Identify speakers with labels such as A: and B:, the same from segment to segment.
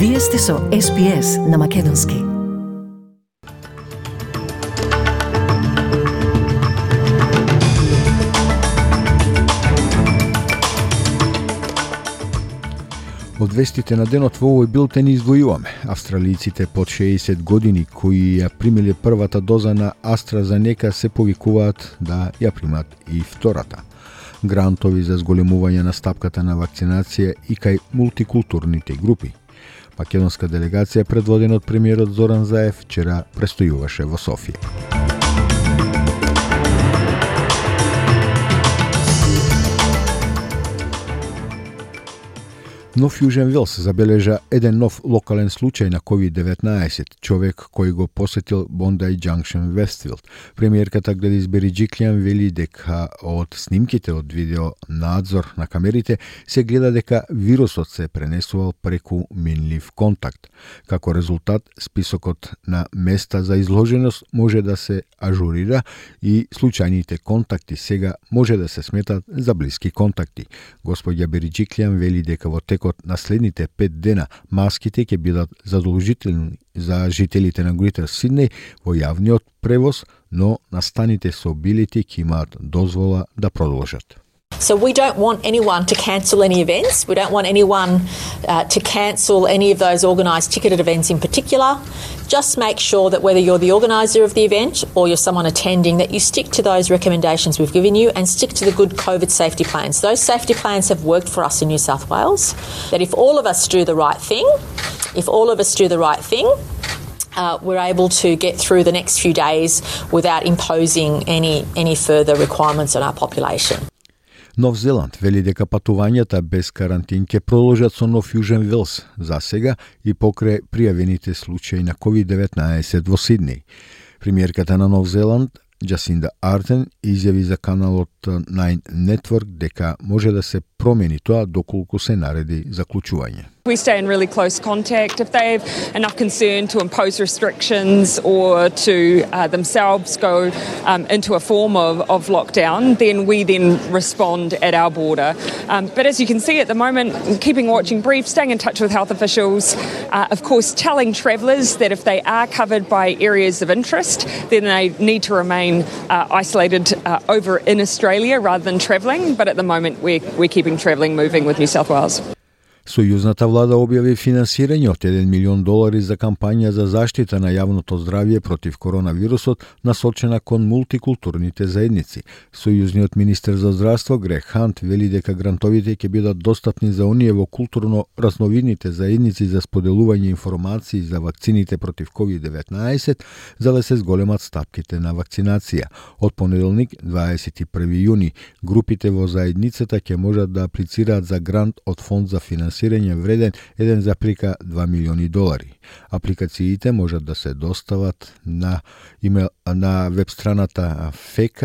A: Вие сте со SPS на Македонски.
B: Од вестите на денот во овој билтен извојуваме австралиците под 60 години кои ја примиле првата доза на AstraZeneca се повикуваат да ја примат и втората. Грантови за зголемување на стапката на вакцинација и кај мултикултурните групи. Македонска делегација предводена од премиерот Зоран Заев вчера престојуваше во Софија. Нов Јужен Велс забележа еден нов локален случај на COVID-19, човек кој го посетил Bondi Junction, Westfield. Премиерката Гледис Бериџиклијан вели дека од снимките од видео надзор на камерите се гледа дека вирусот се пренесувал преку минлив контакт. Како резултат, списокот на места за изложеност може да се ажурира и случајните контакти сега може да се сметат за блиски контакти. Господја Бериџиклијан вели дека во текот на следните 5 дена маските ќе бидат задолжителни за жителите на Грейтер Сиднеј во јавниот превоз, но настаните со билети ќе имаат дозвола да продолжат.
C: So we don't want anyone to cancel any events. We don't want anyone to cancel any of those organised ticketed events in particular. Just make sure that whether you're the organiser of the event or you're someone attending, that you stick to those recommendations we've given you and stick to the good COVID safety plans. Those safety plans have worked for us in New South Wales. That if all of us do the right thing, we're able to get through the next few days without imposing any further requirements on our population.
B: Нов Зеланд вели дека патувањата без карантин ќе продолжат со Нов Јужен Велс за сега и покрај пријавените случаи на COVID-19 во Сиднеј. Премиерката на Нов Зеланд Джасинда Арден изјави за каналот Nine Network дека може да се промени тоа доколку се нареди заклучување.
D: We stay in really close contact. If they have enough concern to impose restrictions or to themselves go into a form of lockdown, then we respond at our border. But as you can see at the moment, keeping watching brief, staying in touch with health officials, of course telling travellers that if they are covered by areas of interest, then they need to remain isolated over in Australia rather than travelling. But at the moment we're keeping travelling moving with New South Wales.
B: Сојузната влада објави финансирање од $1 милион за кампања за заштита на јавното здравје против коронавирусот, насочена кон мултикултурните заедници. Сојузниот министер за здравство Грег Хант вели дека грантовите ќе бидат достапни за оние во културно разновидните заедници за споделување информации за вакцините против COVID-19, за да се зголемат стапките на вакцинација. Од понеделник, 21 јуни, групите во заедницата ќе можат да аплицираат за грант од фонд за финансирање вреден $1,2 милиони. Апликациите можат да се достават на веб страната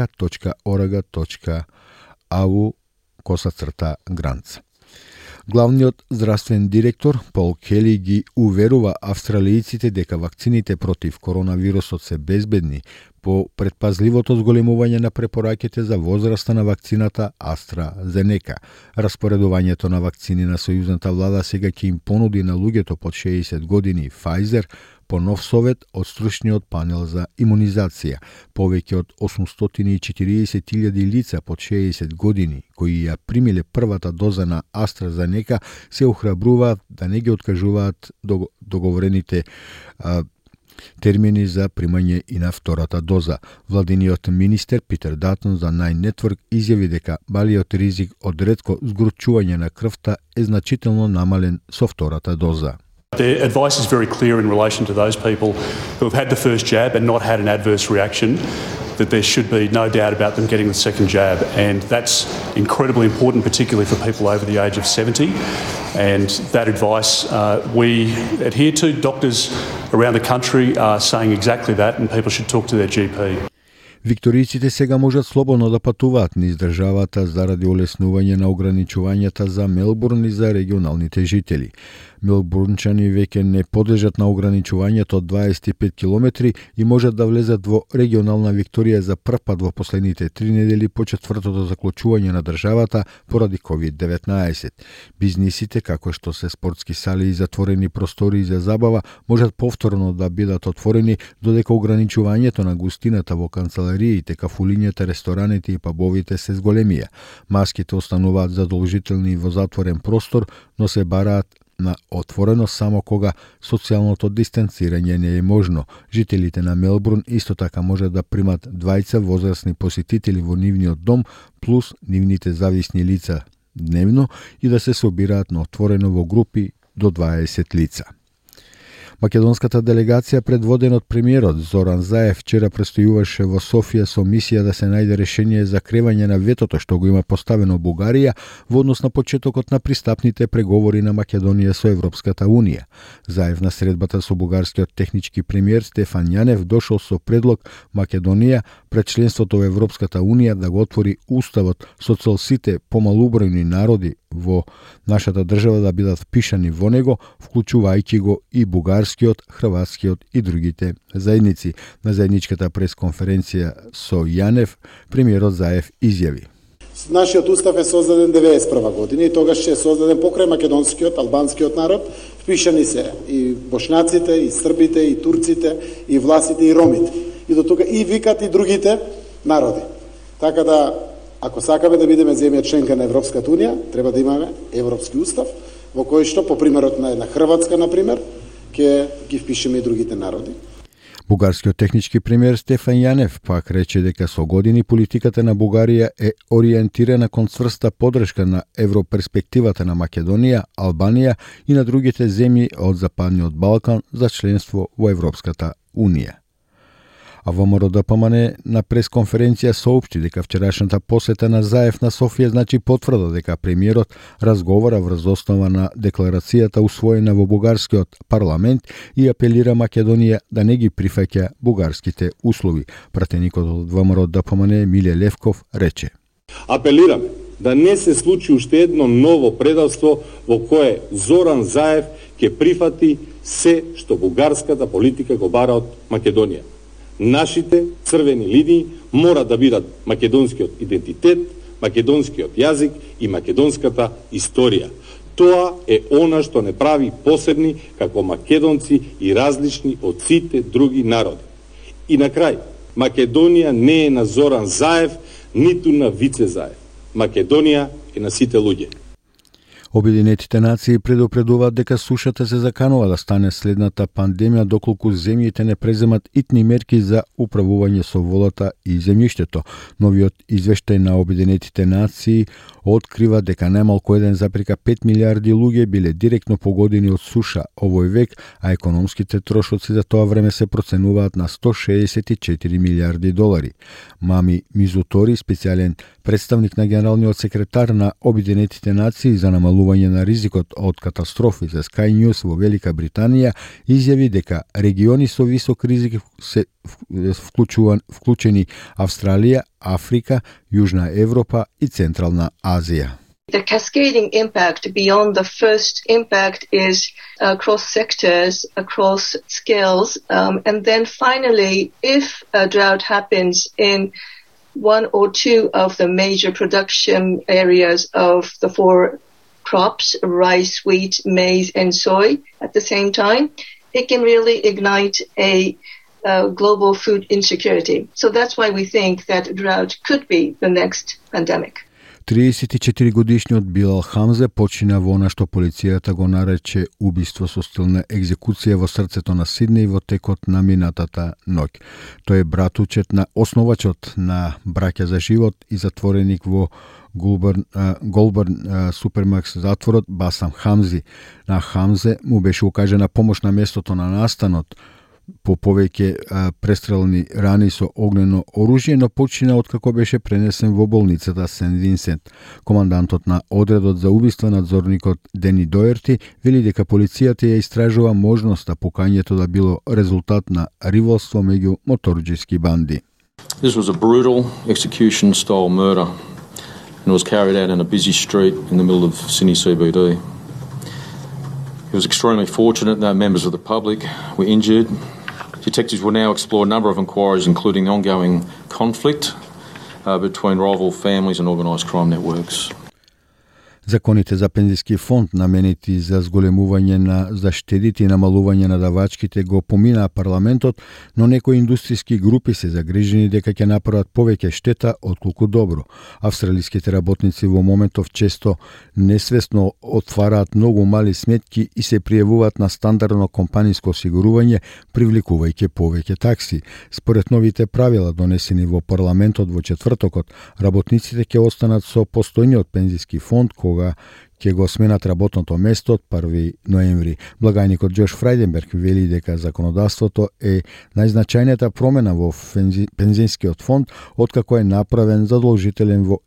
B: feka.org.au/grants. Главниот здравствен директор Пол Кели ги уверува австралијците дека вакцините против коронавирусот се безбедни по предпазливото зголемување на препораките за возраста на вакцината AstraZeneca. Распоредувањето на вакцини на сојузната влада сега ќе им понуди на луѓето под 60 години Pfizer по нов совет од стручниот панел за имунизација. Повеќе од 840,000 лица под 60 години кои ја примиле првата доза на AstraZeneca се охрабруваат да не ги откажуваат договорените термини за примање и на втората доза. Владиниот министер Питер Датон за Nine Network изјави дека балиот ризик од ретко згорчување на крвта е значително намален со втората доза.
E: The advice is very clear in relation to those people who have had the first jab and not had an adverse reaction, that there should be no doubt about them getting the second jab, and that's incredibly important, particularly for people over the age of 70. And that advice we adhere to. Doctors around the country are saying exactly that, and people should talk to their GP.
B: Викторијците сега можат слободно да патуваат низ државата заради олеснување на ограничувањата за Мелбурн и за регионалните жители. Мелбурнчани веќе не подлежат на ограничувањето од 25 километри и можат да влезат во регионална Викторија за прв пат во последните 3 недели по четвртото заклучување на државата поради COVID-19. Бизнисите, како што се спортски сали и затворени простори за забава, можат повторно да бидат отворени, додека ограничувањето на густината во канцелариите, кафулињата, рестораните и пабовите се зголемија. Маските остануваат задолжителни во затворен простор, но се бараат на отворено само кога социјалното дистанцирање не е можно. Жителите на Мелбурн исто така може да примат двајца возрастни посетители во нивниот дом, плюс нивните зависни лица дневно и да се собираат на отворено во групи до 20 лица. Македонската делегација, предводена од премиерот Зоран Заев, вчера престојуваше во Софија со мисија да се најде решение за кревање на ветото што го има поставено Бугарија во однос на почетокот на пристапните преговори на Македонија со Европската Унија. Заев на средбата со бугарскиот технички премиер Стефан Јанев дошол со предлог Македонија пред членството во Европската Унија да го отвори уставот со цел сите помалубројни народи во нашата држава да бидат впишани во него, вклучувајќи го и бугарскиот, хрватскиот и другите заедници. На заедничката пресконференција со Јанев, премиерот Заев изјави:
F: Нашиот устав е создаден 1991 година и тогаш е создаден покрај македонскиот, албанскиот народ, впишани се и бошнаците, и србите, и турците, и власите, и ромите. И до тука и викат и другите народи. Така да, ако сакаме да бидеме земја членка на Европската Унија, треба да имаме Европски устав, во кој што, по примерот на една Хрватска, например, ќе ги впишеме и другите народи.
B: Бугарскиот технички премиер Стефан Јанев пак рече дека со години политиката на Бугарија е ориентирана кон цврста поддршка на европерспективата на Македонија, Албанија и на другите земји од Западниот Балкан за членство во Европската Унија. А ВМРО ДПМН на пресконференција соопшти дека вчерашната посета на Заев на Софија значи потврда дека премиерот разговара врз основа на декларацијата усвоена во бугарскиот парламент и апелира Македонија да не ги прифаќа бугарските услови. Пратеникот од ВМРО ДПМН Миле Левков рече:
G: Апелираме да не се случи уште едно ново предавство во кое Зоран Заев ќе прифати се што бугарската политика го бара од Македонија. Нашите црвени линии мора да бидат македонскиот идентитет, македонскиот јазик и македонската историја. Тоа е она што не прави посебни како македонци и различни од сите други народи. И на крај, Македонија не е на Зоран Заев, ниту на Вице Заев. Македонија е на сите луѓе.
B: Обединетите нации предупредуваат дека сушата се заканува да стане следната пандемија доколку земјите не преземат итни мерки за управување со водата и земјиштето. Новиот извештај на Обединетите нации открива дека најмалку 1,5 милиарди луѓе биле директно погодени од суша овој век, а економските трошоци за тоа време се проценуваат на $164 милиарди. Мами Мизутори, специјален представник на генералниот секретар на Обединетите нации за намалување на ризикот од катастрофи за Sky News во Велика Британија, изјави дека региони со висок ризик се вклучени Австралија, Африка, Јужна Европа и Централна Азија.
H: The cascading impact beyond the first impact is across sectors, across scales, and then finally, if a drought happens in one or two of the major production areas of the four crops, rice, wheat, maize, and soy, at the same time, it can really ignite a global food insecurity. So that's why we think that drought could be the next pandemic.
B: 34-годишниот Билал Хамзе почина во она што полицијата го нарече убиство со стил на екзекуција во срцето на Сиднеј во текот на минатата ноќ. Тој е братучет на основачот на Браќа за живот и затвореник во Голбърн Супермакс затворот Басам Хамзи. На Хамзе му беше укажена помош на местото на настанот по повеќе престрелни рани со огнено оружје, но почина откако беше пренесен во болницата Сен Винсент. Командантот на одредот за убиство, надзорникот Дени Доерти, вели дека полицијата ја истражува можноста покањето да било резултат на ривалство меѓу моторџиски банди.
I: This was a brutal execution-style murder and it was carried out in a busy street in the middle of Sydney CBD. It was extremely fortunate no members of the public were injured. Detectives will now explore a number of inquiries, including the ongoing conflict between rival families and organised crime networks.
B: Законите за пензijski фонд наменети за зголемување на заштедите и намалување на давачките го поминаа парламентот, но некои индустријски групи се загрижени дека ќе направат повеќе штета отколку добро. Австралиските работници во моментов често несвесно отвараат многу мали сметки и се пријавуваат на стандардно компаниско осигурување, привлекувајќи повеќе такси. Според новите правила донесени во парламентот во четвртокот, работниците ќе останат со постојниот пензijski фонд кога ќе го сменат работното место од 1 ноември. Благајникот Джош Фрајденберг вели дека законодавството е најзначајната промена во пензионскиот фонд откако е направен задолжителен во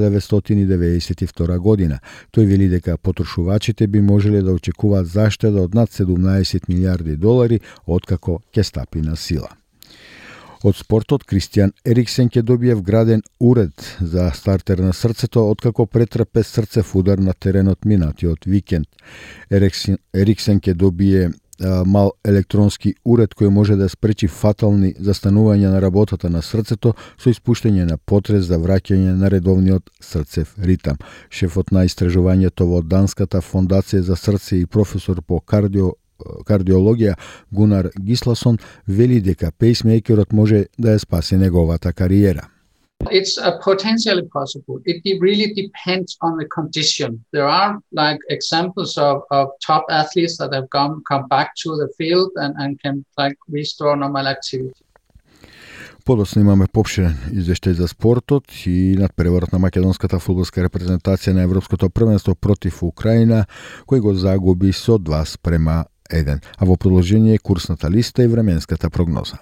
B: 1992 година. Тој вели дека потрошувачите би можеле да очекуваат заштеда од над 17 милиарди долари откако ќе стапи на сила. Од спортот, Кристијан Ериксен ќе добие вграден уред за стартер на срцето откако претрпе срцев удар на теренот минатиот викенд. Ериксен ќе добие мал електронски уред кој може да спречи фатални застанувања на работата на срцето со испуштање на потрес за враќање на редовниот срцев ритам. Шефот на истражувањето во Данската фондација за срце и професор по кардиологија Гунар Гисласон вели дека пейсмейкерот може да ја спаси неговата кариера.
J: It's potentially possible. It really depends on the condition. There are like examples of top athletes that have come back to the field and can like restore normal activity.
B: Подоцна имаме попширен извештај за спортот и надпреварот на македонската фудбалска репрезентација на Европското првенство против Украина, кој го загуби со 2:1. А во продолжение курсната листа и временската прогноза.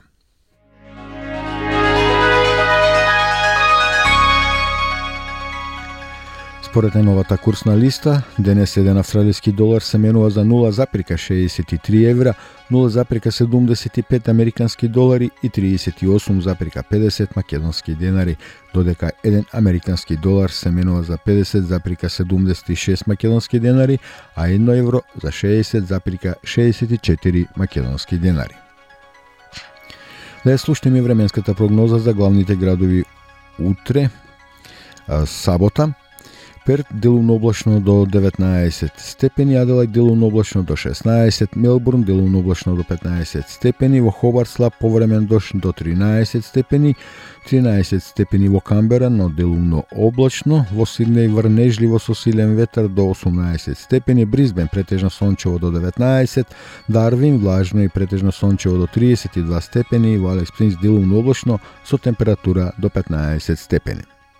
B: Според новата курсна листа, денес еден австралиски долар се менува за 0,63 евра, 0,75 американски долари и 38,50 македонски денари, додека еден американски долар се менува за 50,76 македонски денари, а 1 евро за 60,64 македонски денари. Да ја слушнеме временската прогноза за главните градови утре, сабота. Перт делумно облачно до 19 степени, Аделајд делумно облачно до 16, Мелбурн делумно облачно до 15 степени, во Хобарт слаб повремен дожд до 13 степени, 13 степени во Камбера, но делумно облачно, во Сиднеј врнежливо со силен ветер до 18 степени, Бризбен претежно сончево до 19, Дарвин влажно и претежно сончево до 32 степени, во Алекс Плинс делумно облачно со температура до 15 степени.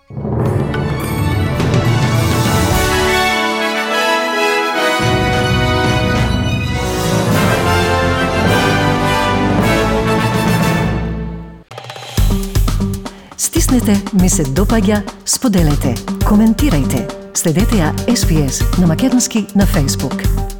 A: Стиснете, ми се допаѓа, споделете, коментирајте. Следете ја SPS на Македонски на Facebook.